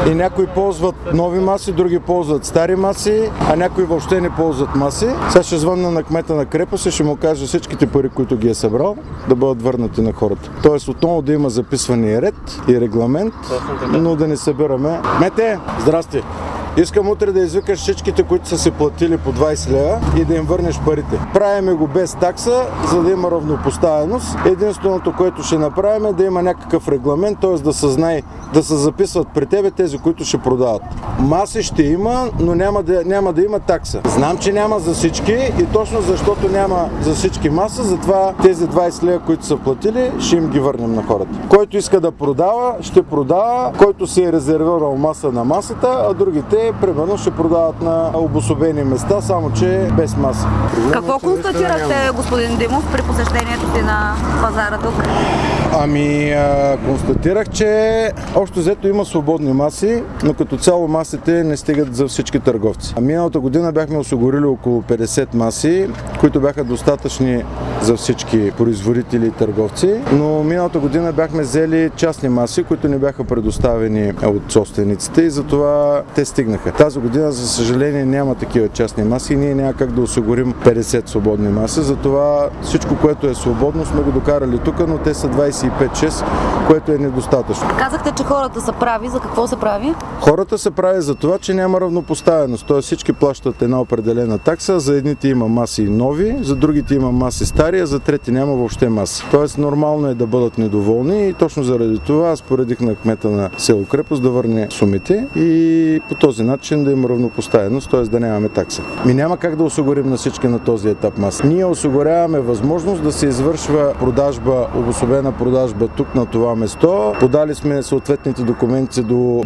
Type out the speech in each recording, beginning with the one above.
И някои ползват нови маси, други ползват стари маси, а някои въобще не ползват маси. Сега ще звънна на кмета на крепост и ще му кажа всичките пари, които ги е събрал, да бъдат върнати на хората. Тоест отново да има записвания ред и регламент, но да не събираме. Кмете, здрасти! Искам утре да извикаш всичките, които са си платили по 20 лева и да им върнеш парите. Правиме го без такса, за да има равнопоставеност. Единственото, което ще направим е да има някакъв регламент, т.е. да се знае, да се записват при тебе тези, които ще продават. Маси ще има, но няма да има такса. Знам, че няма за всички и точно защото няма за всички маса, затова тези 20 лева, които са платили, ще им ги върнем на хората. Който иска да продава, ще продава, който си е резервирал маса на масата, а другите примерно ще продават на обособени места, само че без маса. Какво констатирахте, господин Димов, при посещението си на пазара тук? Констатирах, че общо взето има свободни маси, но като цяло масите не стигат за всички търговци. Миналата година бяхме осигурили около 50 маси, които бяха достатъчни за всички производители и търговци, но миналата година бяхме взели частни маси, които не бяха предоставени от собствениците и затова те стигнаха. Тази година, за съжаление, няма такива частни маси и ние няма как да осигурим 50 свободни маси, затова всичко, което е свободно, сме го докарали тук, но те са 25-6, което е недостатъчно. Казахте, че хората са прави. За какво са прави? Хората са прави за това, че няма равнопоставеност. Т.е. всички плащат една определена такса, за едните има маси нови, за другите има маси стари, а за трети няма въобще маси. Т.е. нормално е да бъдат недоволни и точно заради това аз поредих на кмета на село Крепост да върне сумите и по този начин да има равнопоставеност, т.е. да нямаме такса. Няма как да осигурим на всички на този етап маси. Ние осигуряваме възможност да се извършва продажба, обособена продажба тук на това место. Подали сме съответните документи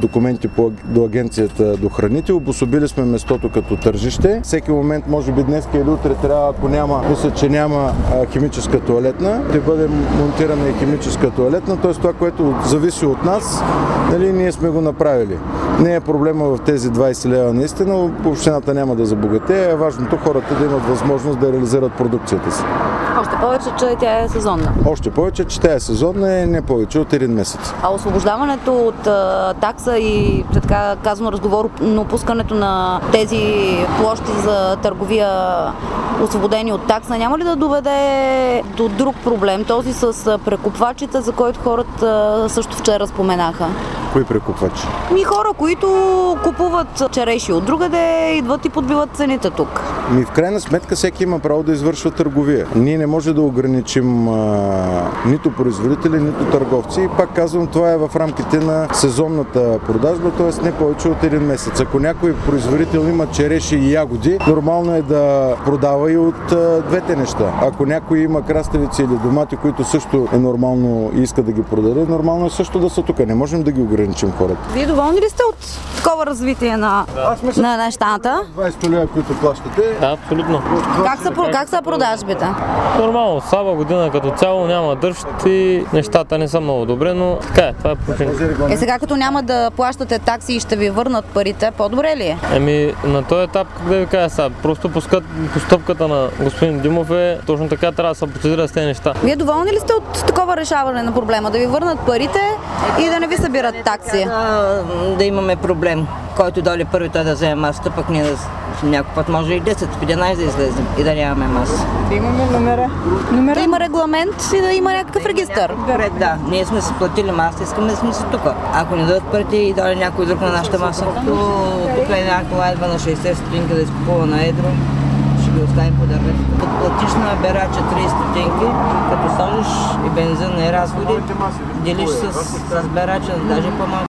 до агенцията до храните, обособили сме местото като тържище. Всеки момент, може би днес или утре трябва, ако няма, мисля, че няма химическа тоалетна, ще бъде монтирана и химическа тоалетна, т.е. това, което зависи от нас, ние сме го направили. Не е проблема в тези 20 лева наистина, общината няма да забогатее, важното хората да имат възможност да реализират продукцията си. Още повече, че тя е сезонна. Още повече, че тя е сезонна и не повече от един месец. А освобождаването от такса и, така казано, разговорно пускането на тези площи за търговия, освободени от такса, няма ли да доведе до друг проблем? Този с прекупвачите, за който хората също вчера споменаха. Кои прекупвачи? Хора, които купуват череши от другаде, идват и подбиват цените тук. В крайна сметка всеки има право да извършва търговия. Ние не може да ограничим нито производители, нито търговци. И пак казвам, това е в рамките на сезонната продажба, т.е. не повече от един месец. Ако някой производител има череши и ягоди, нормално е да продава и от двете неща. Ако някой има краставици или домати, които също е нормално и иска да ги продаде, нормално е също да са тук. Не можем да ги ограничим хората. Вие доволни ли сте от такова развитие на нещата? 20 лева, които плащате. Да, абсолютно. Как са продажбите? Нормално, слаба година като цяло няма дъжд и нещата не са много добре, но така е, това е причина. Сега като няма да плащате такси и ще ви върнат парите, по-добре ли е? На този етап, как да ви кажа сега, просто постъпката на господин Димов е точно така, трябва да се процедира с тези неща. Вие доволни ли сте от такова решаване на проблема? Да ви върнат парите и да не ви събират такси? Да имаме проблем. Който дойде първи, той да вземе масата, пък ние някой път може и 10, 11 да излезем и да нямаме маса. Да имаме номера. Да има регламент и да има някакъв регистър. Да, ние сме си платили маса, искаме да сме си тук. Ако не дадат парите и дойде някой друг на нашата маса, то тук е някаква едва на 60 стотинки да изкупува на едро, ще ги оставим по дървета. Като платиш на берача 30 стотинки, като сложиш и бензин и разходи, делиш с берача даже по-малко.